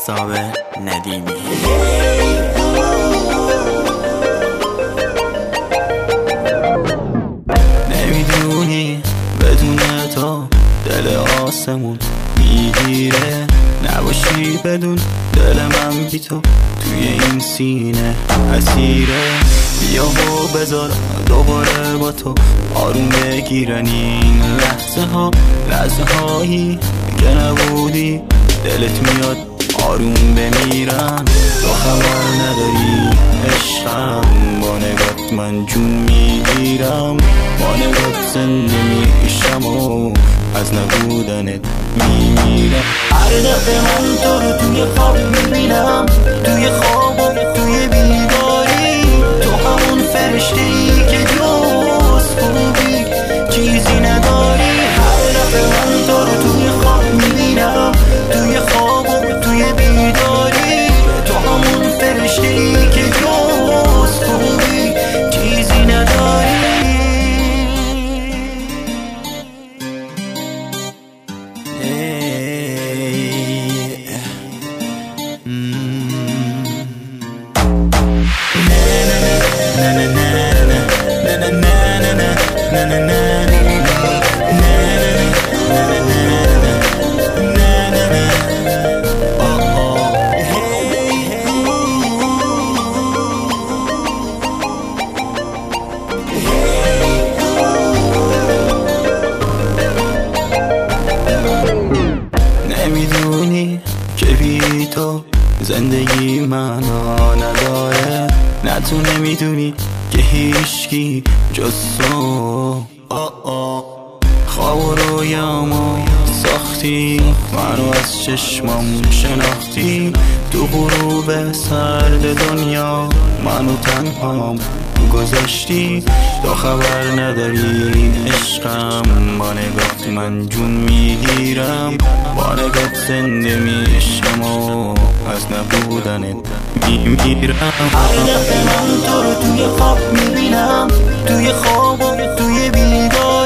مهتاب ندیمی. نمیدونی بدون تو دل آسمون میگیره، نباشی بدون دل من بی تو توی این سینه اسیره. بیا و بذار دوباره با تو آروم بگیرن این لحظه هایی که نبودی دلت میاد آروم بمیرم. تو خبر نداری عشقم، با نگات من جون میگیرم، با نگات زنده میشم و از نبودنت میمیرم. هر دفعه من تو رو توی خواب میبینم، توی خواب و توی بیداری، تو همون فرشته‌ای که جز خوبی چیزی نداری. هر دفعه من تو رو توی خواب میبینم، توی خواب و توی بیداری، تو همون فرشته‌ای که جز خوبی چیزی نداری. نمیدونی که بی تو زندگی معنا نداره، نه تو نمیدونی که هیچکی جز تو. خواب و رویامو ساختی، منو از چشمام شناختی، تو غروب سرد دنیا منو تنهام گذاشتی. تو خبر نداری عشقم، با نگات من جون میگیرم، با نگات زنده میشم و از نبودنت میمیرم. هر دفعه من تو رو توی خواب میبینم، توی خواب و توی بیدار،